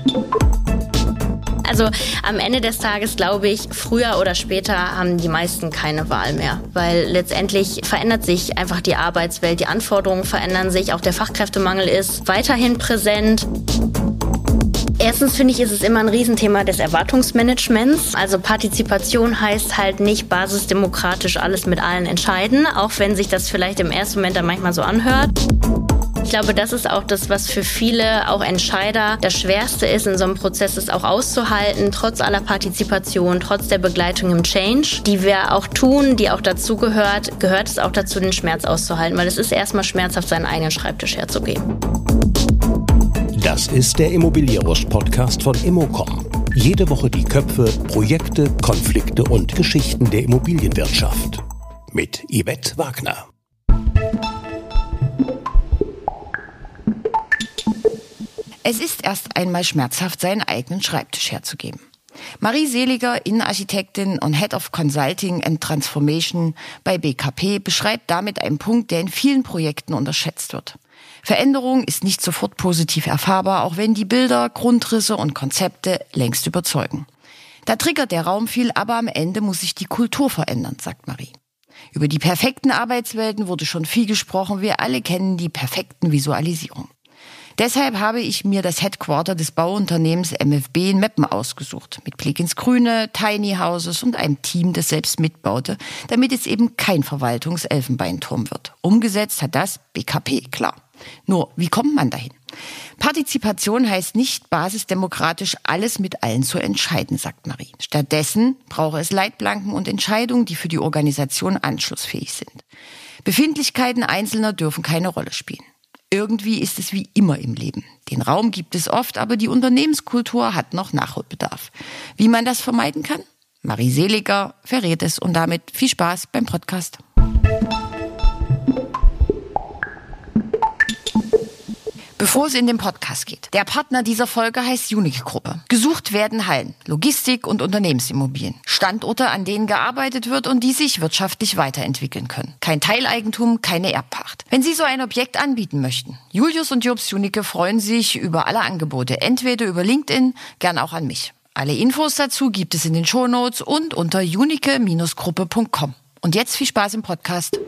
Also am Ende des Tages glaube ich, früher oder später haben die meisten keine Wahl mehr. Weil letztendlich verändert sich einfach die Arbeitswelt, die Anforderungen verändern sich, auch der Fachkräftemangel ist weiterhin präsent. Erstens finde ich, ist es immer ein Riesenthema des Erwartungsmanagements. Also Partizipation heißt halt nicht basisdemokratisch alles mit allen entscheiden, auch wenn sich das vielleicht im ersten Moment dann manchmal so anhört. Ich glaube, das ist auch das, was für viele, auch Entscheider, das Schwerste ist, in so einem Prozess es auch auszuhalten, trotz aller Partizipation, trotz der Begleitung im Change, die wir auch tun, die auch dazu gehört es auch dazu, den Schmerz auszuhalten, weil es ist erstmal schmerzhaft, seinen eigenen Schreibtisch herzugeben. Das ist der Immobilieros-Podcast von Immocom. Jede Woche die Köpfe, Projekte, Konflikte und Geschichten der Immobilienwirtschaft. Mit Yvette Wagner. Es ist erst einmal schmerzhaft, seinen eigenen Schreibtisch herzugeben. Marie Seliger, Innenarchitektin und Head of Consulting and Transformation bei BKP, beschreibt damit einen Punkt, der in vielen Projekten unterschätzt wird. Veränderung ist nicht sofort positiv erfahrbar, auch wenn die Bilder, Grundrisse und Konzepte längst überzeugen. Da triggert der Raum viel, aber am Ende muss sich die Kultur verändern, sagt Marie. Über die perfekten Arbeitswelten wurde schon viel gesprochen, wir alle kennen die perfekten Visualisierungen. Deshalb habe ich mir das Headquarter des Bauunternehmens MFB in Meppen ausgesucht. Mit Blick ins Grüne, Tiny Houses und einem Team, das selbst mitbaute, damit es eben kein Verwaltungselfenbeinturm wird. Umgesetzt hat das BKP, klar. Nur, wie kommt man dahin? Partizipation heißt nicht basisdemokratisch alles mit allen zu entscheiden, sagt Marie. Stattdessen brauche es Leitplanken und Entscheidungen, die für die Organisation anschlussfähig sind. Befindlichkeiten Einzelner dürfen keine Rolle spielen. Irgendwie ist es wie immer im Leben. Den Raum gibt es oft, aber die Unternehmenskultur hat noch Nachholbedarf. Wie man das vermeiden kann? Marie Seliger verrät es und damit viel Spaß beim Podcast. Bevor es in den Podcast geht. Der Partner dieser Folge heißt Unique-Gruppe. Gesucht werden Hallen, Logistik und Unternehmensimmobilien. Standorte, an denen gearbeitet wird und die sich wirtschaftlich weiterentwickeln können. Kein Teileigentum, keine Erbpacht. Wenn Sie so ein Objekt anbieten möchten, Julius und Jobs Unique freuen sich über alle Angebote. Entweder über LinkedIn, gern auch an mich. Alle Infos dazu gibt es in den Shownotes und unter unique-gruppe.com. Und jetzt viel Spaß im Podcast.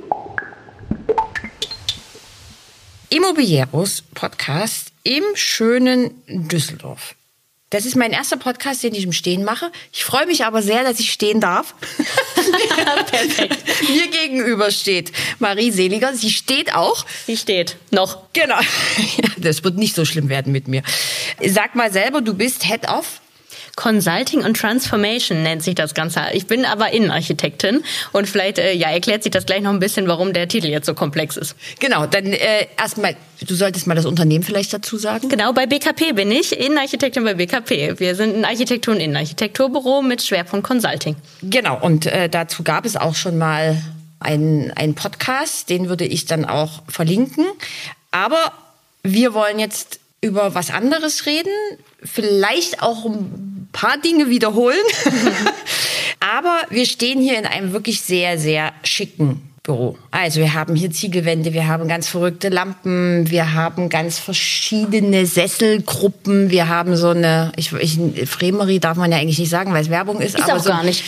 Immobilieros Podcast im schönen Düsseldorf. Das ist mein erster Podcast, den ich im Stehen mache. Ich freue mich aber sehr, dass ich stehen darf. Perfekt. Mir gegenüber steht Marie Seliger. Sie steht auch. Sie steht noch. Genau. Das wird nicht so schlimm werden mit mir. Sag mal selber, du bist Head of Consulting und Transformation nennt sich das Ganze. Ich bin aber Innenarchitektin und vielleicht erklärt sich das gleich noch ein bisschen, warum der Titel jetzt so komplex ist. Genau, dann erstmal, du solltest mal das Unternehmen vielleicht dazu sagen. Genau, bei BKP bin ich, Innenarchitektin bei BKP. Wir sind ein Architektur- und Innenarchitekturbüro mit Schwerpunkt Consulting. Genau, und dazu gab es auch schon mal einen Podcast, den würde ich dann auch verlinken. Aber wir wollen jetzt über was anderes reden, vielleicht auch ein paar Dinge wiederholen. Aber wir stehen hier in einem wirklich sehr, sehr schicken Büro. Also wir haben hier Ziegelwände, wir haben ganz verrückte Lampen, wir haben ganz verschiedene Sesselgruppen, wir haben so eine, Fremerie darf man ja eigentlich nicht sagen, weil es Werbung ist. Ist aber auch so, gar nicht.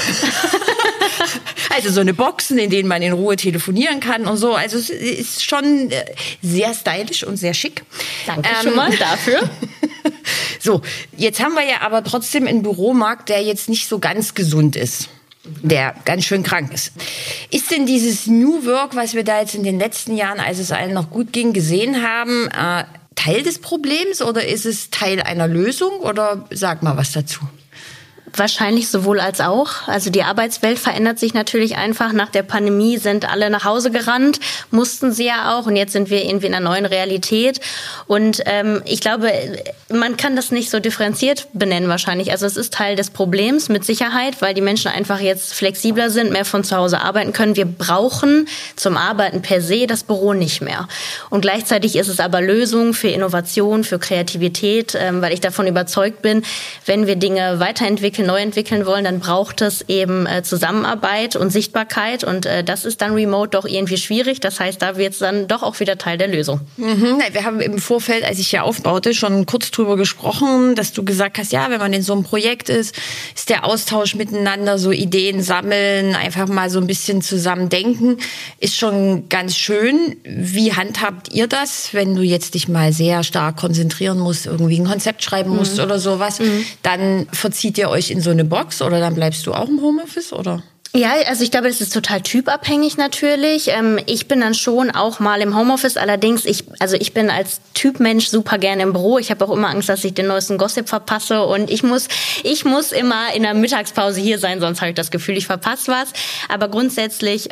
Also so eine Boxen, in denen man in Ruhe telefonieren kann und so. Also es ist schon sehr stylisch und sehr schick. Danke schon mal dafür. So, jetzt haben wir ja aber trotzdem einen Büromarkt, der jetzt nicht so ganz gesund ist. Der ganz schön krank ist. Ist denn dieses New Work, was wir da jetzt in den letzten Jahren, als es allen noch gut ging, gesehen haben, Teil des Problems oder ist es Teil einer Lösung? Oder sag mal was dazu. Wahrscheinlich sowohl als auch. Also die Arbeitswelt verändert sich natürlich einfach. Nach der Pandemie sind alle nach Hause gerannt, mussten sie ja auch. Und jetzt sind wir irgendwie in einer neuen Realität. Und ich glaube, man kann das nicht so differenziert benennen wahrscheinlich. Also es ist Teil des Problems mit Sicherheit, weil die Menschen einfach jetzt flexibler sind, mehr von zu Hause arbeiten können. Wir brauchen zum Arbeiten per se das Büro nicht mehr. Und gleichzeitig ist es aber Lösung für Innovation, für Kreativität, weil ich davon überzeugt bin, wenn wir Dinge weiterentwickeln, viel neu entwickeln wollen, dann braucht es eben Zusammenarbeit und Sichtbarkeit und das ist dann remote doch irgendwie schwierig. Das heißt, da wird es dann doch auch wieder Teil der Lösung. Wir haben im Vorfeld, als ich hier aufbaute, schon kurz drüber gesprochen, dass du gesagt hast, ja, wenn man in so einem Projekt ist der Austausch miteinander, so Ideen sammeln, einfach mal so ein bisschen zusammen denken, ist schon ganz schön. Wie handhabt ihr das, wenn du jetzt dich mal sehr stark konzentrieren musst, irgendwie ein Konzept schreiben musst oder sowas? Dann verzieht ihr euch in so eine Box oder dann bleibst du auch im Homeoffice, oder? Ja, also ich glaube, das ist total typabhängig natürlich. Ich bin dann schon auch mal im Homeoffice. Allerdings, ich bin als Typmensch super gerne im Büro. Ich habe auch immer Angst, dass ich den neuesten Gossip verpasse. Und ich muss immer in der Mittagspause hier sein, sonst habe ich das Gefühl, ich verpasse was. Aber grundsätzlich,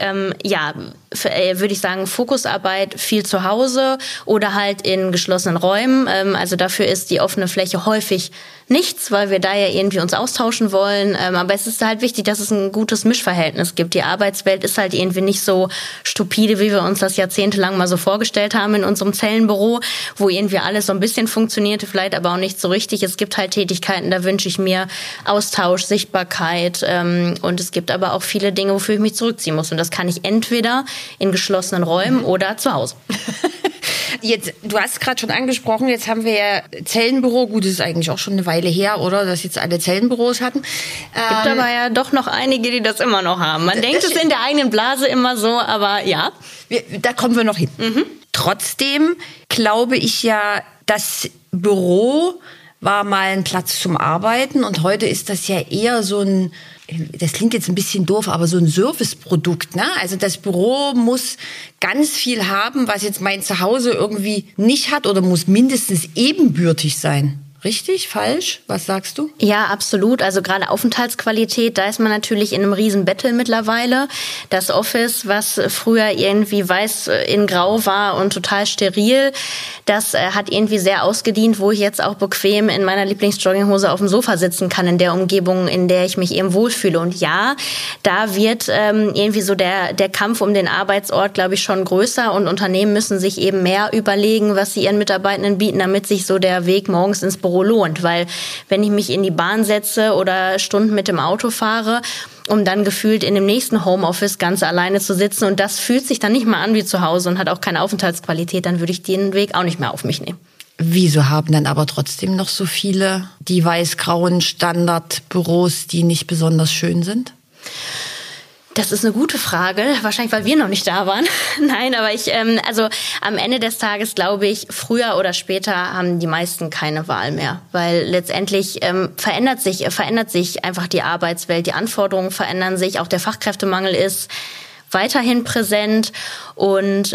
würde ich sagen, Fokusarbeit viel zu Hause oder halt in geschlossenen Räumen. Also dafür ist die offene Fläche häufig nichts, weil wir da ja irgendwie uns austauschen wollen. Aber es ist halt wichtig, dass es ein gutes Mischverhältnis gibt. Die Arbeitswelt ist halt irgendwie nicht so stupide, wie wir uns das jahrzehntelang mal so vorgestellt haben in unserem Zellenbüro, wo irgendwie alles so ein bisschen funktionierte, vielleicht aber auch nicht so richtig. Es gibt halt Tätigkeiten, da wünsche ich mir Austausch, Sichtbarkeit. Und es gibt aber auch viele Dinge, wofür ich mich zurückziehen muss. Und das kann ich entweder in geschlossenen Räumen oder zu Hause. Jetzt, du hast gerade schon angesprochen, jetzt haben wir ja Zellenbüro, gut, das ist eigentlich auch schon eine Weile her, oder, dass jetzt alle Zellenbüros hatten. Gibt aber ja doch noch einige, die das immer noch haben. Man denkt es in der eigenen Blase immer so, aber ja. Da kommen wir noch hin. Trotzdem glaube ich ja, das Büro war mal ein Platz zum Arbeiten und heute ist das ja eher so ein, das klingt jetzt ein bisschen doof, aber so ein Serviceprodukt, ne? Also das Büro muss ganz viel haben, was jetzt mein Zuhause irgendwie nicht hat oder muss mindestens ebenbürtig sein. Richtig? Falsch? Was sagst du? Ja, absolut. Also gerade Aufenthaltsqualität, da ist man natürlich in einem riesen Battle mittlerweile. Das Office, was früher irgendwie weiß in grau war und total steril, das hat irgendwie sehr ausgedient, wo ich jetzt auch bequem in meiner Lieblingsjogginghose auf dem Sofa sitzen kann, in der Umgebung, in der ich mich eben wohlfühle. Und ja, da wird irgendwie so der Kampf um den Arbeitsort, glaube ich, schon größer und Unternehmen müssen sich eben mehr überlegen, was sie ihren Mitarbeitenden bieten, damit sich so der Weg morgens ins Büro lohnt, weil wenn ich mich in die Bahn setze oder Stunden mit dem Auto fahre, um dann gefühlt in dem nächsten Homeoffice ganz alleine zu sitzen und das fühlt sich dann nicht mal an wie zu Hause und hat auch keine Aufenthaltsqualität, dann würde ich den Weg auch nicht mehr auf mich nehmen. Wieso haben dann aber trotzdem noch so viele die weiß-grauen Standardbüros, die nicht besonders schön sind? Das ist eine gute Frage. Wahrscheinlich, weil wir noch nicht da waren. Nein, aber also am Ende des Tages glaube ich, früher oder später haben die meisten keine Wahl mehr. Weil letztendlich verändert sich einfach die Arbeitswelt. Die Anforderungen verändern sich. Auch der Fachkräftemangel ist weiterhin präsent. Und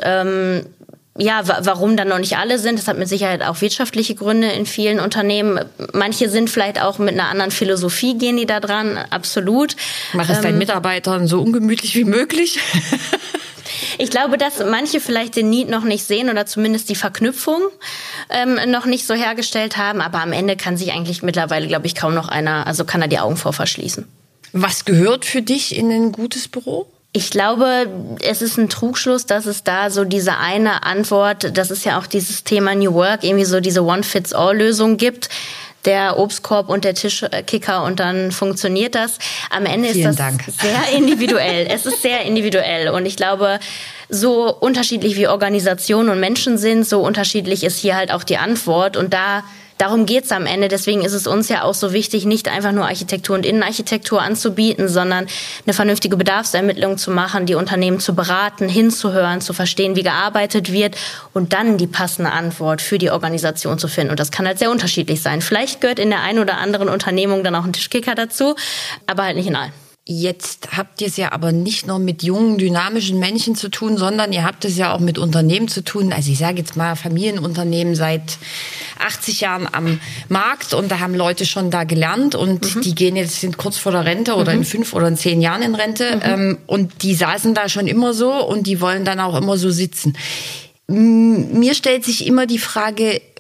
warum dann noch nicht alle sind, das hat mit Sicherheit auch wirtschaftliche Gründe in vielen Unternehmen. Manche sind vielleicht auch mit einer anderen Philosophie, gehen die da dran, absolut. Mach es deinen Mitarbeitern so ungemütlich wie möglich. Ich glaube, dass manche vielleicht den Need noch nicht sehen oder zumindest die Verknüpfung noch nicht so hergestellt haben. Aber am Ende kann sich eigentlich mittlerweile, glaube ich, kaum noch einer, also kann er die Augen vor verschließen. Was gehört für dich in ein gutes Büro? Ich glaube, es ist ein Trugschluss, dass es da so diese eine Antwort, das ist ja auch dieses Thema New Work, irgendwie so diese One-Fits-All-Lösung gibt. Der Obstkorb und der Tischkicker und dann funktioniert das. Am Ende ist das sehr individuell. Es ist sehr individuell und ich glaube, so unterschiedlich wie Organisationen und Menschen sind, so unterschiedlich ist hier halt auch die Antwort und darum geht's am Ende. Deswegen ist es uns ja auch so wichtig, nicht einfach nur Architektur und Innenarchitektur anzubieten, sondern eine vernünftige Bedarfsermittlung zu machen, die Unternehmen zu beraten, hinzuhören, zu verstehen, wie gearbeitet wird und dann die passende Antwort für die Organisation zu finden. Und das kann halt sehr unterschiedlich sein. Vielleicht gehört in der einen oder anderen Unternehmung dann auch ein Tischkicker dazu, aber halt nicht in allen. Jetzt habt ihr es ja aber nicht nur mit jungen, dynamischen Menschen zu tun, sondern ihr habt es ja auch mit Unternehmen zu tun. Also ich sage jetzt mal Familienunternehmen seit 80 Jahren am Markt und da haben Leute schon da gelernt und die sind kurz vor der Rente oder in 5 oder in 10 Jahren in Rente und die saßen da schon immer so und die wollen dann auch immer so sitzen. Mir stellt sich immer die Frage,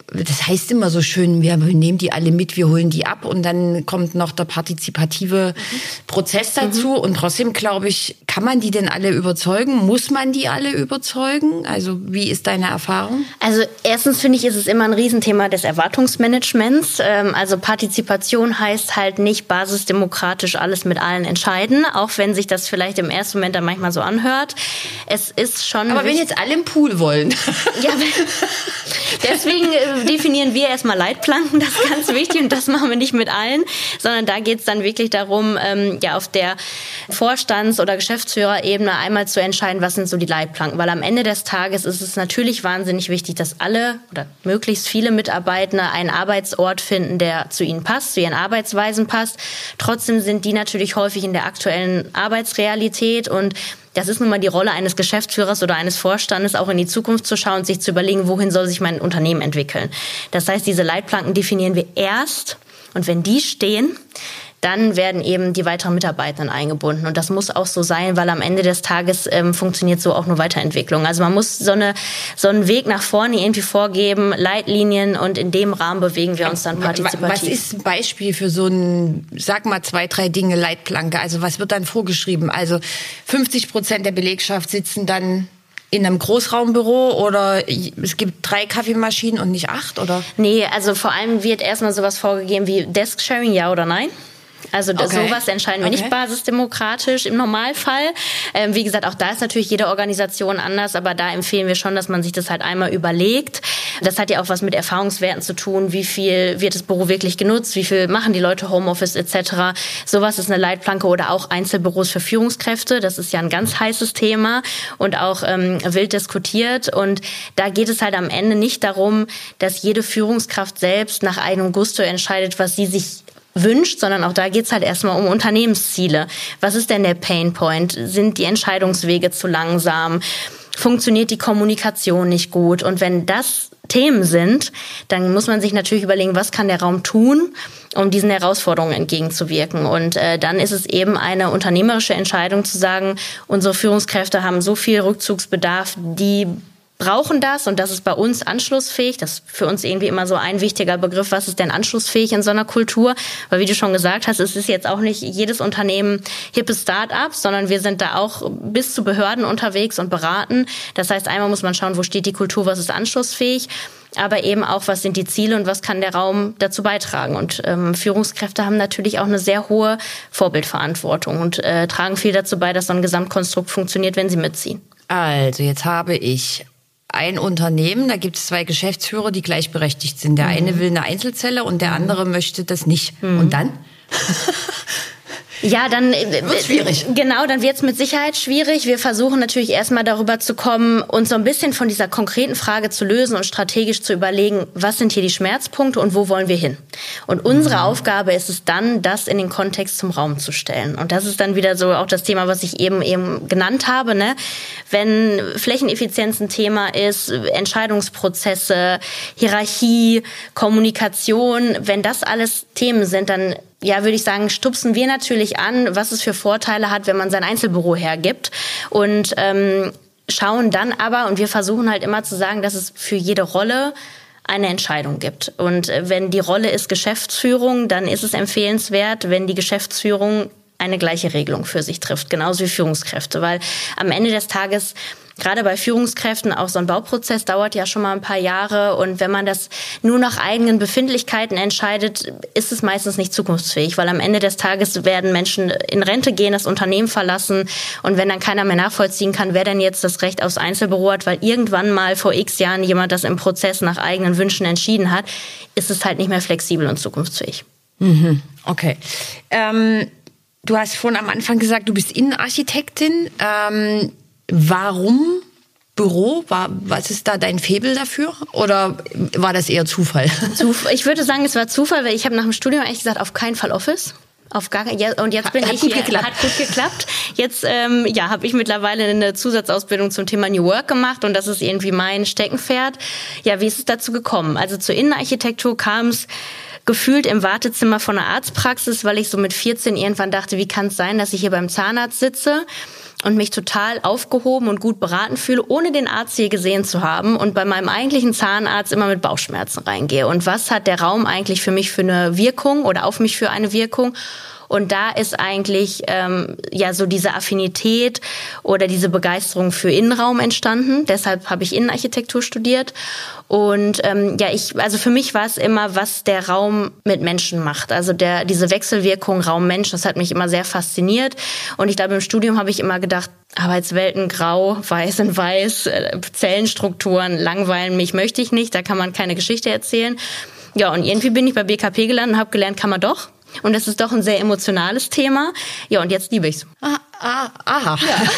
das heißt immer so schön, wir nehmen die alle mit, wir holen die ab und dann kommt noch der partizipative Prozess dazu. Und trotzdem, glaube ich, kann man die denn alle überzeugen? Muss man die alle überzeugen? Also wie ist deine Erfahrung? Also erstens finde ich, ist es immer ein Riesenthema des Erwartungsmanagements. Also Partizipation heißt halt nicht basisdemokratisch alles mit allen entscheiden, auch wenn sich das vielleicht im ersten Moment dann manchmal so anhört. Es ist schon. Aber wenn jetzt alle im Pool wollen. Ja, deswegen definieren wir erstmal Leitplanken, das ist ganz wichtig und das machen wir nicht mit allen, sondern da geht es dann wirklich darum, auf der Vorstands- oder Geschäftsführerebene einmal zu entscheiden, was sind so die Leitplanken, weil am Ende des Tages ist es natürlich wahnsinnig wichtig, dass alle oder möglichst viele Mitarbeitende einen Arbeitsort finden, der zu ihnen passt, zu ihren Arbeitsweisen passt. Trotzdem sind die natürlich häufig in der aktuellen Arbeitsrealität und das ist nun mal die Rolle eines Geschäftsführers oder eines Vorstandes, auch in die Zukunft zu schauen und sich zu überlegen, wohin soll sich mein Unternehmen entwickeln. Das heißt, diese Leitplanken definieren wir erst und wenn die stehen, dann werden eben die weiteren Mitarbeitenden eingebunden. Und das muss auch so sein, weil am Ende des Tages funktioniert so auch nur Weiterentwicklung. Also man muss so einen Weg nach vorne irgendwie vorgeben, Leitlinien und in dem Rahmen bewegen wir uns dann partizipativ. Was ist ein Beispiel für so ein, sag mal 2, 3 Dinge Leitplanke? Also was wird dann vorgeschrieben? Also 50% der Belegschaft sitzen dann in einem Großraumbüro oder es gibt 3 Kaffeemaschinen und nicht 8, oder? Nee, also vor allem wird erstmal sowas vorgegeben wie Desk-Sharing, ja oder nein. Also sowas entscheiden wir nicht basisdemokratisch im Normalfall. Wie gesagt, auch da ist natürlich jede Organisation anders, aber da empfehlen wir schon, dass man sich das halt einmal überlegt. Das hat ja auch was mit Erfahrungswerten zu tun, wie viel wird das Büro wirklich genutzt, wie viel machen die Leute Homeoffice etc. Sowas ist eine Leitplanke oder auch Einzelbüros für Führungskräfte. Das ist ja ein ganz heißes Thema und auch wild diskutiert. Und da geht es halt am Ende nicht darum, dass jede Führungskraft selbst nach eigenem Gusto entscheidet, was sie sich wünscht, sondern auch da geht's halt erstmal um Unternehmensziele. Was ist denn der Painpoint? Sind die Entscheidungswege zu langsam? Funktioniert die Kommunikation nicht gut? Und wenn das Themen sind, dann muss man sich natürlich überlegen, was kann der Raum tun, um diesen Herausforderungen entgegenzuwirken. Und dann ist es eben eine unternehmerische Entscheidung zu sagen, unsere Führungskräfte haben so viel Rückzugsbedarf, die brauchen das und das ist bei uns anschlussfähig. Das ist für uns irgendwie immer so ein wichtiger Begriff. Was ist denn anschlussfähig in so einer Kultur? Weil wie du schon gesagt hast, es ist jetzt auch nicht jedes Unternehmen hippes Start-up, sondern wir sind da auch bis zu Behörden unterwegs und beraten. Das heißt, einmal muss man schauen, wo steht die Kultur, was ist anschlussfähig, aber eben auch, was sind die Ziele und was kann der Raum dazu beitragen. Und Führungskräfte haben natürlich auch eine sehr hohe Vorbildverantwortung und tragen viel dazu bei, dass so ein Gesamtkonstrukt funktioniert, wenn sie mitziehen. Also jetzt habe ich ein Unternehmen, da gibt es 2 Geschäftsführer, die gleichberechtigt sind. Der eine will eine Einzelzelle und der andere möchte das nicht. Und dann? Ja, dann wird's schwierig. Genau, dann wird's mit Sicherheit schwierig. Wir versuchen natürlich erstmal darüber zu kommen, uns so ein bisschen von dieser konkreten Frage zu lösen und strategisch zu überlegen, was sind hier die Schmerzpunkte und wo wollen wir hin? Und unsere Aufgabe ist es dann, das in den Kontext zum Raum zu stellen. Und das ist dann wieder so auch das Thema, was ich eben genannt habe, ne? Wenn Flächeneffizienz ein Thema ist, Entscheidungsprozesse, Hierarchie, Kommunikation, wenn das alles Themen sind, dann würde ich sagen, stupsen wir natürlich an, was es für Vorteile hat, wenn man sein Einzelbüro hergibt und schauen dann aber, und wir versuchen halt immer zu sagen, dass es für jede Rolle eine Entscheidung gibt. Und wenn die Rolle ist Geschäftsführung, dann ist es empfehlenswert, wenn die Geschäftsführung eine gleiche Regelung für sich trifft, genauso wie Führungskräfte, weil am Ende des Tages gerade bei Führungskräften auch so ein Bauprozess dauert ja schon mal ein paar Jahre und wenn man das nur nach eigenen Befindlichkeiten entscheidet, ist es meistens nicht zukunftsfähig, weil am Ende des Tages werden Menschen in Rente gehen, das Unternehmen verlassen und wenn dann keiner mehr nachvollziehen kann, wer denn jetzt das Recht aufs Einzelbüro hat, weil irgendwann mal vor x Jahren jemand das im Prozess nach eigenen Wünschen entschieden hat, ist es halt nicht mehr flexibel und zukunftsfähig. Okay. Du hast vorhin am Anfang gesagt, du bist Innenarchitektin. Warum Büro? Was ist da dein Faible dafür? Oder war das eher Zufall? Ich würde sagen, es war Zufall, weil ich habe nach dem Studium ehrlich gesagt auf keinen Fall Office. Auf gar keinen. Und jetzt bin ich hier. Hat gut geklappt. Jetzt habe ich mittlerweile eine Zusatzausbildung zum Thema New Work gemacht und das ist irgendwie mein Steckenpferd. Ja, wie ist es dazu gekommen? Also zur Innenarchitektur kam es gefühlt im Wartezimmer von einer Arztpraxis, weil ich so mit 14 irgendwann dachte, wie kann es sein, dass ich hier beim Zahnarzt sitze? und mich total aufgehoben und gut beraten fühle, ohne den Arzt je gesehen zu haben und bei meinem eigentlichen Zahnarzt immer mit Bauchschmerzen reingehe. Und was hat der Raum eigentlich für mich für eine Wirkung oder auf mich für eine Wirkung? Und da ist eigentlich so diese Affinität oder diese Begeisterung für Innenraum entstanden. Deshalb habe ich Innenarchitektur studiert. Und also für mich war es immer, was der Raum mit Menschen macht. Also diese Wechselwirkung Raum-Mensch, das hat mich immer sehr fasziniert. Und ich glaube, im Studium habe ich immer gedacht, Arbeitswelten grau, weiß in weiß, Zellenstrukturen langweilen mich, möchte ich nicht. Da kann man keine Geschichte erzählen. Ja, und irgendwie bin ich bei BKP gelandet und habe gelernt, kann man doch. Und das ist doch ein sehr emotionales Thema. Ja, und jetzt liebe ich's. Aha. Ja.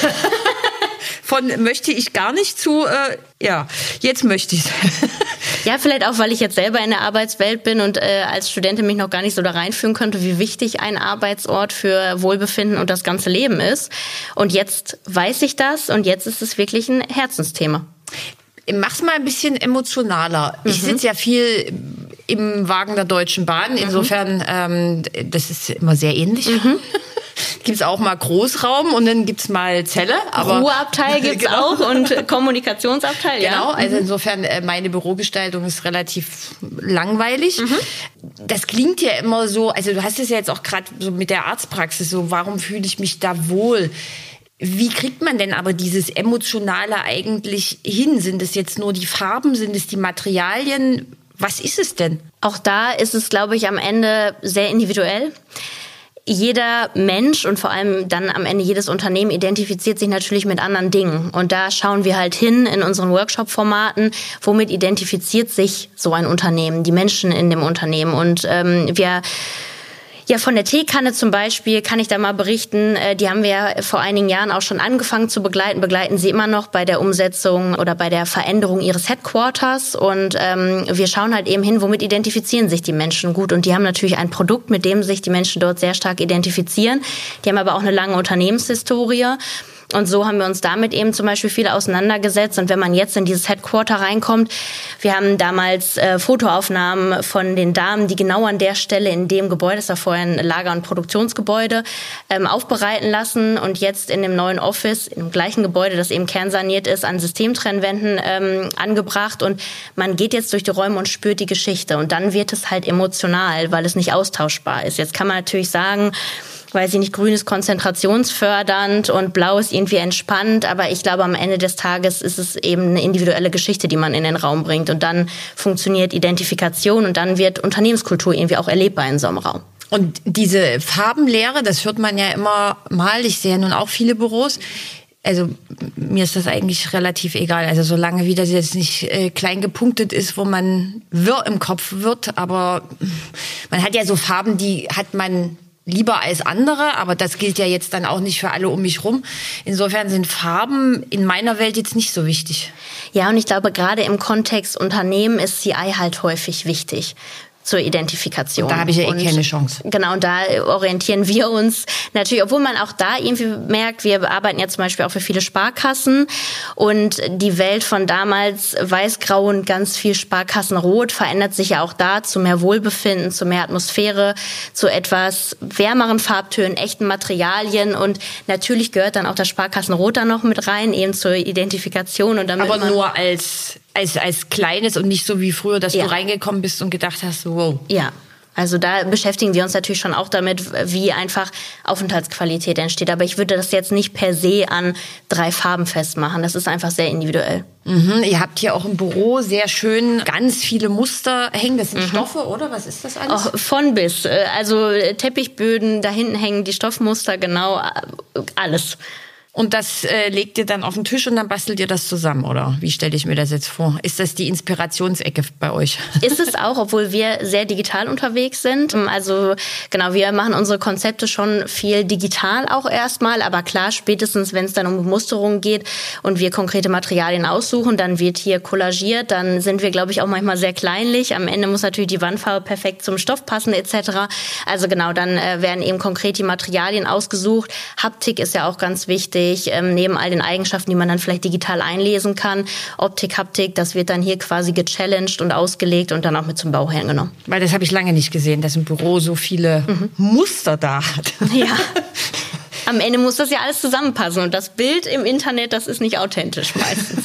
Von möchte ich gar nicht zu, jetzt möchte ich's. Ja, vielleicht auch, weil ich jetzt selber in der Arbeitswelt bin und als Studentin mich noch gar nicht so da reinführen könnte, wie wichtig ein Arbeitsort für Wohlbefinden und das ganze Leben ist. Und jetzt weiß ich das und jetzt ist es wirklich ein Herzensthema. Mach's mal ein bisschen emotionaler. Ich sitze ja viel im Wagen der Deutschen Bahn. Insofern, das ist immer sehr ähnlich. Gibt's auch mal Großraum und dann gibt's mal Zelle. Aber Ruheabteil gibt's auch und Kommunikationsabteil, ja. Genau, also insofern, meine Bürogestaltung ist relativ langweilig. Das klingt ja immer so, also du hast es ja jetzt auch gerade so mit der Arztpraxis, so warum fühle ich mich da wohl? Wie kriegt man denn aber dieses Emotionale eigentlich hin? Sind es jetzt nur die Farben? Sind es die Materialien? Was ist es denn? Auch da ist es, glaube ich, am Ende sehr individuell. Jeder Mensch und vor allem dann am Ende jedes Unternehmen identifiziert sich natürlich mit anderen Dingen. Und da schauen wir halt hin in unseren Workshop-Formaten, womit identifiziert sich so ein Unternehmen, die Menschen in dem Unternehmen. Und von der Teekanne zum Beispiel kann ich da mal berichten, die haben wir vor einigen Jahren auch schon angefangen zu begleiten sie immer noch bei der Umsetzung oder bei der Veränderung ihres Headquarters und wir schauen halt eben hin, womit identifizieren sich die Menschen gut und die haben natürlich ein Produkt, mit dem sich die Menschen dort sehr stark identifizieren, die haben aber auch eine lange Unternehmenshistorie. Und so haben wir uns damit eben zum Beispiel viel auseinandergesetzt. Und wenn man jetzt in dieses Headquarter reinkommt, wir haben damals Fotoaufnahmen von den Damen, die genau an der Stelle in dem Gebäude, das war vorher ein Lager- und Produktionsgebäude, aufbereiten lassen und jetzt in dem neuen Office, im gleichen Gebäude, das eben kernsaniert ist, an Systemtrennwänden angebracht. Und man geht jetzt durch die Räume und spürt die Geschichte. Und dann wird es halt emotional, weil es nicht austauschbar ist. Jetzt kann man natürlich sagen, weiß ich nicht, grün ist konzentrationsfördernd und blau ist irgendwie entspannt. Aber ich glaube, am Ende des Tages ist es eben eine individuelle Geschichte, die man in den Raum bringt. Und dann funktioniert Identifikation und dann wird Unternehmenskultur irgendwie auch erlebbar in so einem Raum. Und diese Farbenlehre, das hört man ja immer mal. Ich sehe ja nun auch viele Büros. Also mir ist das eigentlich relativ egal. Also solange wie das jetzt nicht klein gepunktet ist, wo man wirr im Kopf wird. Aber man hat ja so Farben, die hat man lieber als andere, aber das gilt ja jetzt dann auch nicht für alle um mich rum. Insofern sind Farben in meiner Welt jetzt nicht so wichtig. Ja, und ich glaube, gerade im Kontext Unternehmen ist CI halt häufig wichtig zur Identifikation. Und da habe ich ja keine Chance. Genau, und da orientieren wir uns natürlich, obwohl man auch da irgendwie merkt, wir arbeiten ja zum Beispiel auch für viele Sparkassen und die Welt von damals weiß-grau und ganz viel Sparkassenrot verändert sich ja auch da zu mehr Wohlbefinden, zu mehr Atmosphäre, zu etwas wärmeren Farbtönen, echten Materialien und natürlich gehört dann auch das Sparkassenrot da noch mit rein, eben zur Identifikation. Und damit aber nur als Kleines und nicht so wie früher, dass du reingekommen bist und gedacht hast, wow. Ja, also da beschäftigen wir uns natürlich schon auch damit, wie einfach Aufenthaltsqualität entsteht. Aber ich würde das jetzt nicht per se an 3 Farben festmachen. Das ist einfach sehr individuell. Ihr habt hier auch im Büro sehr schön ganz viele Muster hängen. Das sind Stoffe, oder? Was ist das alles? Auch von bis. Also Teppichböden, da hinten hängen die Stoffmuster, genau, alles. Und das legt ihr dann auf den Tisch und dann bastelt ihr das zusammen, oder? Wie stelle ich mir das jetzt vor? Ist das die Inspirationsecke bei euch? Ist es auch, obwohl wir sehr digital unterwegs sind. Also genau, wir machen unsere Konzepte schon viel digital auch erstmal. Aber klar, spätestens, wenn es dann um Bemusterung geht und wir konkrete Materialien aussuchen, dann wird hier kollagiert. Dann sind wir, glaube ich, auch manchmal sehr kleinlich. Am Ende muss natürlich die Wandfarbe perfekt zum Stoff passen etc. Also genau, dann werden eben konkret die Materialien ausgesucht. Haptik ist ja auch ganz wichtig. Neben all den Eigenschaften, die man dann vielleicht digital einlesen kann. Optik, Haptik, das wird dann hier quasi gechallenged und ausgelegt und dann auch mit zum Bau hergenommen. Weil das habe ich lange nicht gesehen, dass ein Büro so viele Muster da hat. Ja. Am Ende muss das ja alles zusammenpassen und das Bild im Internet, das ist nicht authentisch meistens.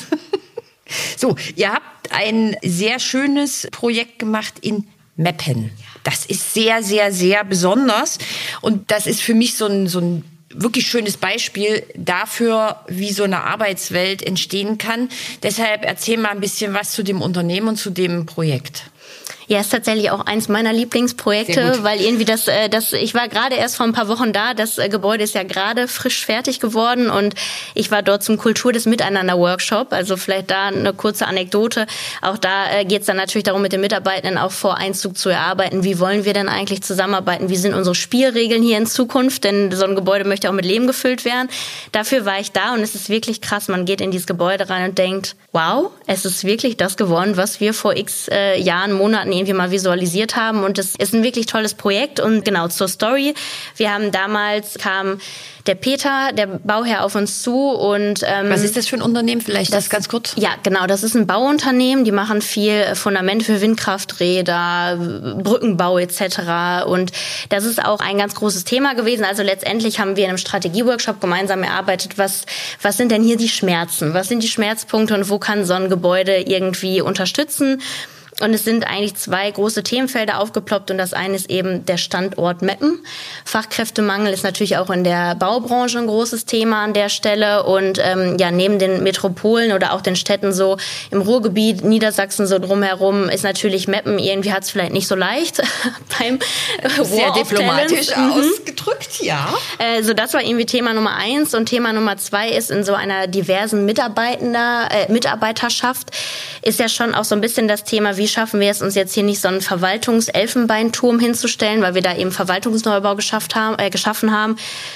So, ihr habt ein sehr schönes Projekt gemacht in Meppen. Das ist sehr, sehr, sehr besonders und das ist für mich so ein wirklich schönes Beispiel dafür, wie so eine Arbeitswelt entstehen kann. Deshalb erzähl mal ein bisschen was zu dem Unternehmen und zu dem Projekt. Ja, ist tatsächlich auch eins meiner Lieblingsprojekte, weil irgendwie ich war gerade erst vor ein paar Wochen da, das Gebäude ist ja gerade frisch fertig geworden und ich war dort zum Kultur des Miteinander-Workshop, also vielleicht da eine kurze Anekdote. Auch da geht es dann natürlich darum, mit den Mitarbeitenden auch vor Einzug zu erarbeiten, wie wollen wir denn eigentlich zusammenarbeiten, wie sind unsere Spielregeln hier in Zukunft, denn so ein Gebäude möchte auch mit Leben gefüllt werden. Dafür war ich da und es ist wirklich krass, man geht in dieses Gebäude rein und denkt, wow, es ist wirklich das geworden, was wir vor x Jahren, Monaten irgendwie mal visualisiert haben und es ist ein wirklich tolles Projekt und genau zur Story. Wir haben kam der Peter, der Bauherr, auf uns zu und was ist das für ein Unternehmen? Vielleicht das ganz kurz. Ja, genau, das ist ein Bauunternehmen, die machen viel Fundamente für Windkrafträder, Brückenbau etc. Und das ist auch ein ganz großes Thema gewesen. Also letztendlich haben wir in einem Strategieworkshop gemeinsam erarbeitet, was sind denn hier die Schmerzen? Was sind die Schmerzpunkte und wo kann so ein Gebäude irgendwie unterstützen? Und es sind eigentlich 2 große Themenfelder aufgeploppt und das eine ist eben der Standort Meppen. Fachkräftemangel ist natürlich auch in der Baubranche ein großes Thema an der Stelle und neben den Metropolen oder auch den Städten so im Ruhrgebiet, Niedersachsen so drumherum ist natürlich Meppen, irgendwie hat es vielleicht nicht so leicht beim sehr diplomatisch ausgedrückt, ja. So das war irgendwie Thema Nummer 1 und Thema Nummer 2 ist in so einer diversen Mitarbeiterschaft ist ja schon auch so ein bisschen das Thema, wie schaffen wir es uns jetzt hier nicht so einen Verwaltungselfenbeinturm hinzustellen, weil wir da eben Verwaltungsneubau geschaffen haben,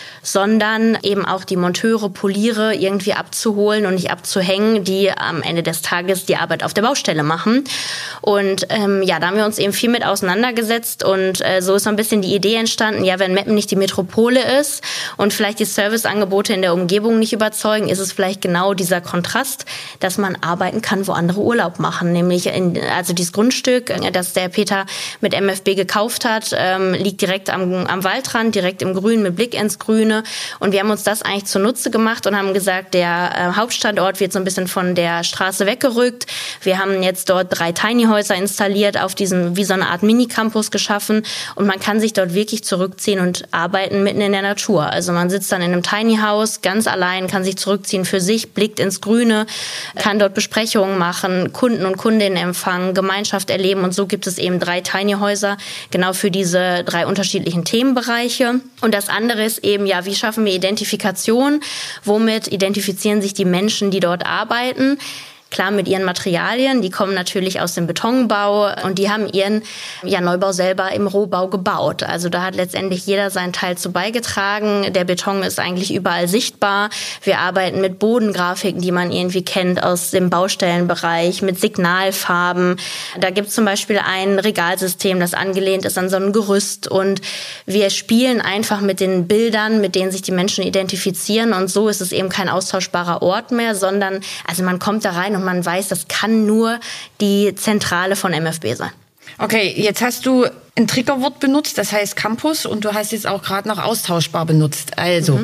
sondern eben auch die Monteure, Poliere irgendwie abzuholen und nicht abzuhängen, die am Ende des Tages die Arbeit auf der Baustelle machen. Und da haben wir uns eben viel mit auseinandergesetzt und so ist so ein bisschen die Idee entstanden, ja, wenn Meppen nicht die Metropole ist und vielleicht die Serviceangebote in der Umgebung nicht überzeugen, ist es vielleicht genau dieser Kontrast, dass man arbeiten kann, wo andere Urlaub machen. Nämlich also dieses Grundstück, das der Peter mit MFB gekauft hat, liegt direkt am Waldrand, direkt im Grün mit Blick ins Grüne. Und wir haben uns das eigentlich zunutze gemacht und haben gesagt, der Hauptstandort wird so ein bisschen von der Straße weggerückt. Wir haben jetzt dort 3 Tiny Häuser installiert, auf diesem wie so eine Art Mini-Campus geschaffen und man kann sich dort wirklich zurückziehen und arbeiten mitten in der Natur. Also man sitzt dann in einem Tiny House ganz allein, kann sich zurückziehen für sich, blickt ins Grüne, kann dort Besprechungen machen, Kunden und Kundinnen empfangen, Gemeinschaft erleben und so gibt es eben 3 Tiny Häuser genau für diese 3 unterschiedlichen Themenbereiche. Und das andere ist eben, ja, wie schaffen wir Identifikation? Womit identifizieren sich die Menschen, die dort arbeiten? Klar mit ihren Materialien, die kommen natürlich aus dem Betonbau und die haben ihren Neubau selber im Rohbau gebaut. Also da hat letztendlich jeder seinen Teil zu beigetragen. Der Beton ist eigentlich überall sichtbar. Wir arbeiten mit Bodengrafiken, die man irgendwie kennt aus dem Baustellenbereich, mit Signalfarben. Da gibt es zum Beispiel ein Regalsystem, das angelehnt ist an so ein Gerüst und wir spielen einfach mit den Bildern, mit denen sich die Menschen identifizieren und so ist es eben kein austauschbarer Ort mehr, sondern also man kommt da rein und man weiß, das kann nur die Zentrale von MFB sein. Okay, jetzt hast du ein Triggerwort benutzt, das heißt Campus und du hast jetzt auch gerade noch austauschbar benutzt. Also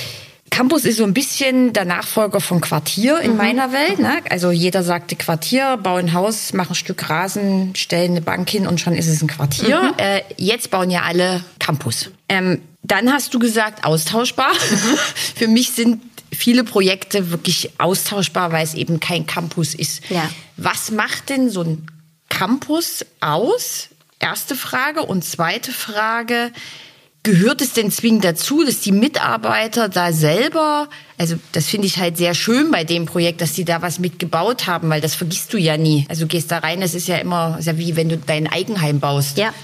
Campus ist so ein bisschen der Nachfolger von Quartier in meiner Welt. Ne? Also jeder sagte Quartier, bauen ein Haus, machen ein Stück Rasen, stellen eine Bank hin und schon ist es ein Quartier. Jetzt bauen ja alle Campus. Dann hast du gesagt austauschbar. Für mich sind viele Projekte wirklich austauschbar, weil es eben kein Campus ist. Ja. Was macht denn so ein Campus aus? Erste Frage. Und zweite Frage, gehört es denn zwingend dazu, dass die Mitarbeiter da selber, also das finde ich halt sehr schön bei dem Projekt, dass die da was mitgebaut haben, weil das vergisst du ja nie. Also du gehst da rein, das ist ja wie wenn du dein Eigenheim baust. Ja.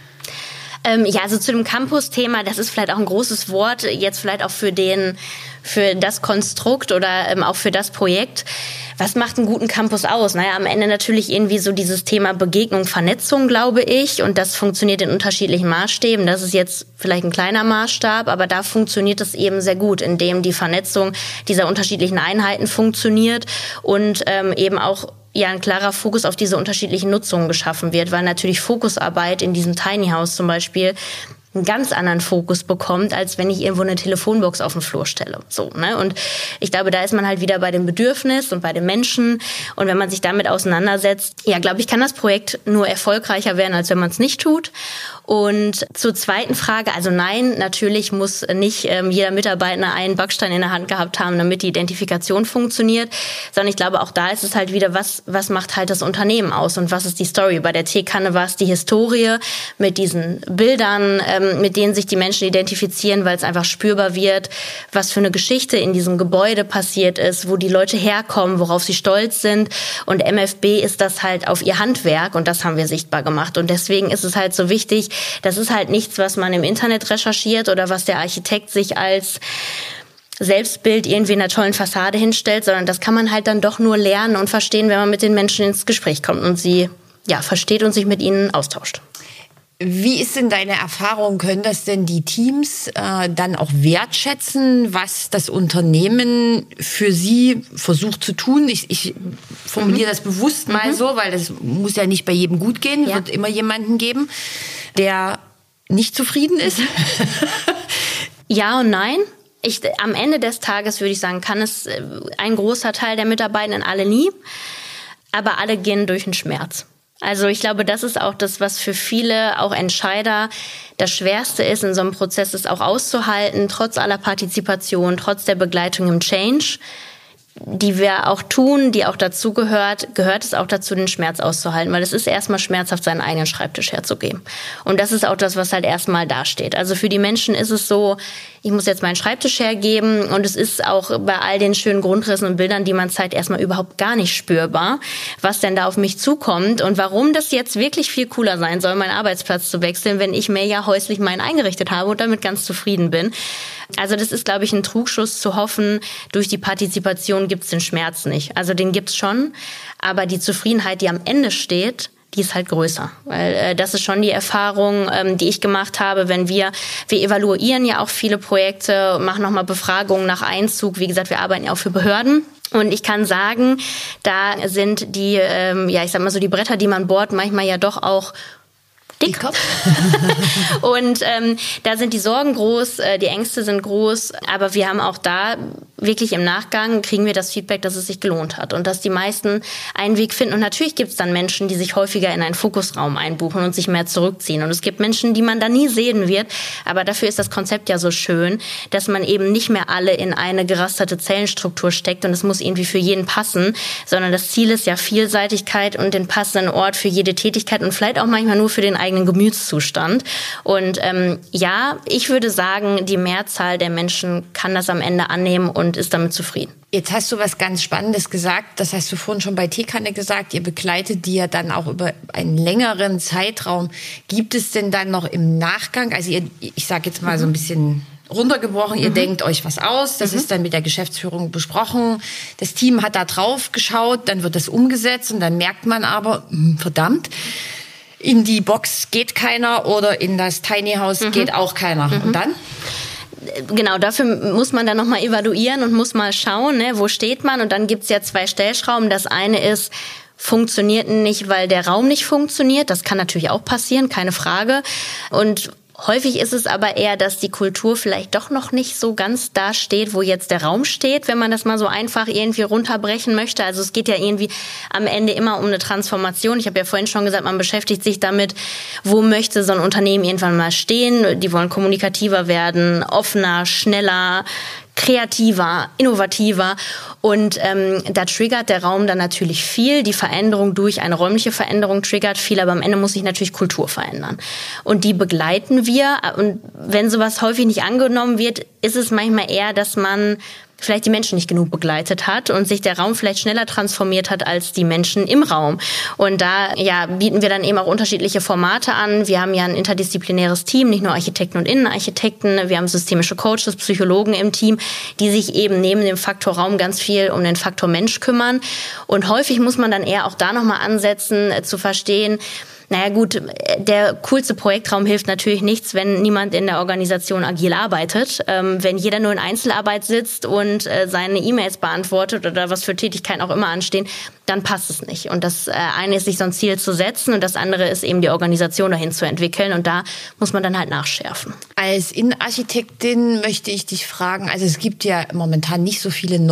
Also zu dem Campus-Thema, das ist vielleicht auch ein großes Wort, jetzt vielleicht auch für das Konstrukt oder auch für das Projekt. Was macht einen guten Campus aus? Naja, am Ende natürlich irgendwie so dieses Thema Begegnung, Vernetzung, glaube ich. Und das funktioniert in unterschiedlichen Maßstäben. Das ist jetzt vielleicht ein kleiner Maßstab, aber da funktioniert es eben sehr gut, indem die Vernetzung dieser unterschiedlichen Einheiten funktioniert und eben auch ein klarer Fokus auf diese unterschiedlichen Nutzungen geschaffen wird, weil natürlich Fokusarbeit in diesem Tiny House zum Beispiel einen ganz anderen Fokus bekommt, als wenn ich irgendwo eine Telefonbox auf den Flur stelle. So, ne? Und ich glaube, da ist man halt wieder bei dem Bedürfnis und bei den Menschen. Und wenn man sich damit auseinandersetzt, ja, glaube ich, kann das Projekt nur erfolgreicher werden, als wenn man es nicht tut. Und zur zweiten Frage, also nein, natürlich muss nicht jeder Mitarbeiter einen Backstein in der Hand gehabt haben, damit die Identifikation funktioniert, sondern ich glaube, auch da ist es halt wieder, was macht halt das Unternehmen aus und was ist die Story? Bei der Teekanne war es die Historie mit diesen Bildern, mit denen sich die Menschen identifizieren, weil es einfach spürbar wird, was für eine Geschichte in diesem Gebäude passiert ist, wo die Leute herkommen, worauf sie stolz sind. Und MFB ist das halt auf ihr Handwerk und das haben wir sichtbar gemacht. Und deswegen ist es halt so wichtig, das ist halt nichts, was man im Internet recherchiert oder was der Architekt sich als Selbstbild irgendwie in einer tollen Fassade hinstellt, sondern das kann man halt dann doch nur lernen und verstehen, wenn man mit den Menschen ins Gespräch kommt und sie versteht und sich mit ihnen austauscht. Wie ist denn deine Erfahrung? Können das denn die Teams dann auch wertschätzen, was das Unternehmen für sie versucht zu tun? Ich formuliere das bewusst mal so, weil das muss ja nicht bei jedem gut gehen. Es wird immer jemanden geben, der nicht zufrieden ist. Ja und nein. Am Ende des Tages würde ich sagen, kann es ein großer Teil der Mitarbeitenden alle nie, aber alle gehen durch den Schmerz. Also ich glaube, das ist auch das, was für viele, auch Entscheider, das Schwerste ist, in so einem Prozess es auch auszuhalten, trotz aller Partizipation, trotz der Begleitung im Change, die wir auch tun, die auch dazu gehört es auch dazu, den Schmerz auszuhalten, weil es ist erstmal schmerzhaft, seinen eigenen Schreibtisch herzugeben. Und das ist auch das, was halt erstmal dasteht. Also für die Menschen ist es so, ich muss jetzt meinen Schreibtisch hergeben und es ist auch bei all den schönen Grundrissen und Bildern, die man zeigt, erstmal überhaupt gar nicht spürbar, was denn da auf mich zukommt und warum das jetzt wirklich viel cooler sein soll, meinen Arbeitsplatz zu wechseln, wenn ich mir ja häuslich meinen eingerichtet habe und damit ganz zufrieden bin. Also das ist, glaube ich, ein Trugschluss zu hoffen, durch die Partizipation gibt es den Schmerz nicht. Also den gibt's schon, aber die Zufriedenheit, die am Ende steht, die ist halt größer. Weil das ist schon die Erfahrung, die ich gemacht habe, wenn wir evaluieren ja auch viele Projekte, machen nochmal Befragungen nach Einzug. Wie gesagt, wir arbeiten ja auch für Behörden. Und ich kann sagen, da sind die, ich sag mal so, die Bretter, die man bohrt, manchmal ja doch auch dick. Und da sind die Sorgen groß, die Ängste sind groß, aber wir haben auch da wirklich im Nachgang kriegen wir das Feedback, dass es sich gelohnt hat und dass die meisten einen Weg finden. Und natürlich gibt es dann Menschen, die sich häufiger in einen Fokusraum einbuchen und sich mehr zurückziehen. Und es gibt Menschen, die man da nie sehen wird, aber dafür ist das Konzept ja so schön, dass man eben nicht mehr alle in eine gerasterte Zellenstruktur steckt und es muss irgendwie für jeden passen, sondern das Ziel ist ja Vielseitigkeit und den passenden Ort für jede Tätigkeit und vielleicht auch manchmal nur für den eigenen Gemütszustand. Und ich würde sagen, die Mehrzahl der Menschen kann das am Ende annehmen und ist damit zufrieden. Jetzt hast du was ganz Spannendes gesagt, das hast du vorhin schon bei Teekanne gesagt, ihr begleitet die ja dann auch über einen längeren Zeitraum. Gibt es denn dann noch im Nachgang, also ich sage jetzt mal so ein bisschen runtergebrochen, ihr denkt euch was aus, das ist dann mit der Geschäftsführung besprochen, das Team hat da drauf geschaut, dann wird das umgesetzt und dann merkt man aber, verdammt, in die Box geht keiner oder in das Tiny House geht auch keiner. Und dann? Genau, dafür muss man dann nochmal evaluieren und muss mal schauen, ne, wo steht man. Und dann gibt's ja 2 Stellschrauben. Das eine ist, funktioniert nicht, weil der Raum nicht funktioniert. Das kann natürlich auch passieren, keine Frage. Und häufig ist es aber eher, dass die Kultur vielleicht doch noch nicht so ganz da steht, wo jetzt der Raum steht, wenn man das mal so einfach irgendwie runterbrechen möchte. Also es geht ja irgendwie am Ende immer um eine Transformation. Ich habe ja vorhin schon gesagt, man beschäftigt sich damit, wo möchte so ein Unternehmen irgendwann mal stehen. Die wollen kommunikativer werden, offener, schneller, kreativer, innovativer und da triggert der Raum dann natürlich viel. Die Veränderung durch eine räumliche Veränderung triggert viel, aber am Ende muss sich natürlich Kultur verändern. Und die begleiten wir und wenn sowas häufig nicht angenommen wird, ist es manchmal eher, dass man vielleicht die Menschen nicht genug begleitet hat und sich der Raum vielleicht schneller transformiert hat als die Menschen im Raum. Und da bieten wir dann eben auch unterschiedliche Formate an. Wir haben ja ein interdisziplinäres Team, nicht nur Architekten und Innenarchitekten. Wir haben systemische Coaches, Psychologen im Team, die sich eben neben dem Faktor Raum ganz viel um den Faktor Mensch kümmern. Und häufig muss man dann eher auch da nochmal ansetzen, zu verstehen, Naja gut, der coolste Projektraum hilft natürlich nichts, wenn niemand in der Organisation agil arbeitet. Wenn jeder nur in Einzelarbeit sitzt und seine E-Mails beantwortet oder was für Tätigkeiten auch immer anstehen, dann passt es nicht. Und das eine ist, sich so ein Ziel zu setzen und das andere ist eben die Organisation dahin zu entwickeln. Und da muss man dann halt nachschärfen. Als Innenarchitektin möchte ich dich fragen, also es gibt ja momentan nicht so viele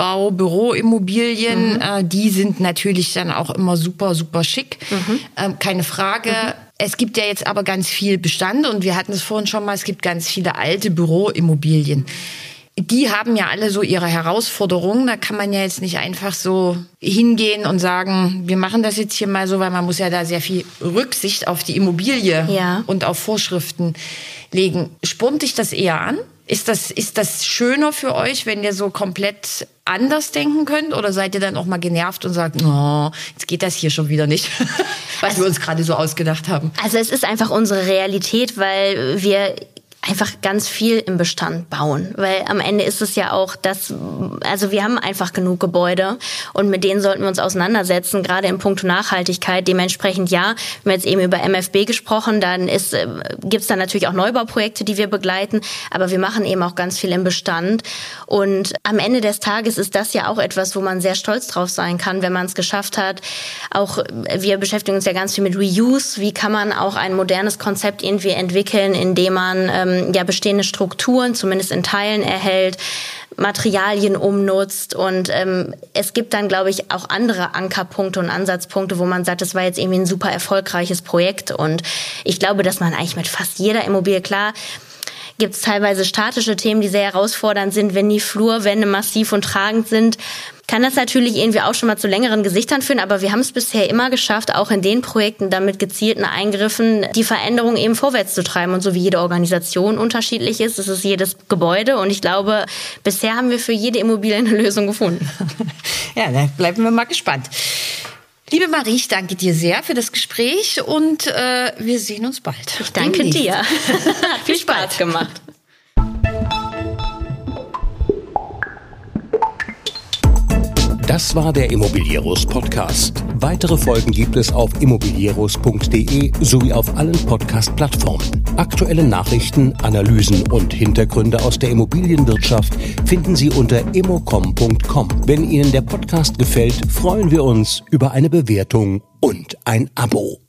Neubau-Büroimmobilien. Die sind natürlich dann auch immer super, super schick. Keine Frage. Es gibt ja jetzt aber ganz viel Bestand und wir hatten es vorhin schon mal, es gibt ganz viele alte Büroimmobilien. Die haben ja alle so ihre Herausforderungen. Da kann man ja jetzt nicht einfach so hingehen und sagen, wir machen das jetzt hier mal so, weil man muss ja da sehr viel Rücksicht auf die Immobilie und auf Vorschriften legen. Spornt dich das eher an? Ist das schöner für euch, wenn ihr so komplett anders denken könnt? Oder seid ihr dann auch mal genervt und sagt, oh, jetzt geht das hier schon wieder nicht, was wir uns gerade so ausgedacht haben? Also es ist einfach unsere Realität, weil wir einfach ganz viel im Bestand bauen, weil am Ende ist es ja auch das, also wir haben einfach genug Gebäude und mit denen sollten wir uns auseinandersetzen, gerade in puncto Nachhaltigkeit. Dementsprechend wir haben jetzt eben über MFB gesprochen, dann gibt's dann natürlich auch Neubauprojekte, die wir begleiten, aber wir machen eben auch ganz viel im Bestand und am Ende des Tages ist das ja auch etwas, wo man sehr stolz drauf sein kann, wenn man es geschafft hat. Auch wir beschäftigen uns ja ganz viel mit Reuse, wie kann man auch ein modernes Konzept irgendwie entwickeln, indem man bestehende Strukturen zumindest in Teilen erhält, Materialien umnutzt und es gibt dann, glaube ich, auch andere Ankerpunkte und Ansatzpunkte, wo man sagt, das war jetzt irgendwie ein super erfolgreiches Projekt und ich glaube, dass man eigentlich mit fast jeder Immobilie, klar, gibt es teilweise statische Themen, die sehr herausfordernd sind, wenn die Flurwände massiv und tragend sind, kann das natürlich irgendwie auch schon mal zu längeren Gesichtern führen, aber wir haben es bisher immer geschafft, auch in den Projekten dann mit gezielten Eingriffen die Veränderung eben vorwärts zu treiben. Und so wie jede Organisation unterschiedlich ist, ist es jedes Gebäude und ich glaube, bisher haben wir für jede Immobilie eine Lösung gefunden. Ja, dann bleiben wir mal gespannt. Liebe Marie, ich danke dir sehr für das Gespräch und wir sehen uns bald. Ich danke dir. Hat viel Spaß gemacht. Das war der Immobilieros Podcast. Weitere Folgen gibt es auf immobilieros.de sowie auf allen Podcast-Plattformen. Aktuelle Nachrichten, Analysen und Hintergründe aus der Immobilienwirtschaft finden Sie unter immocom.com. Wenn Ihnen der Podcast gefällt, freuen wir uns über eine Bewertung und ein Abo.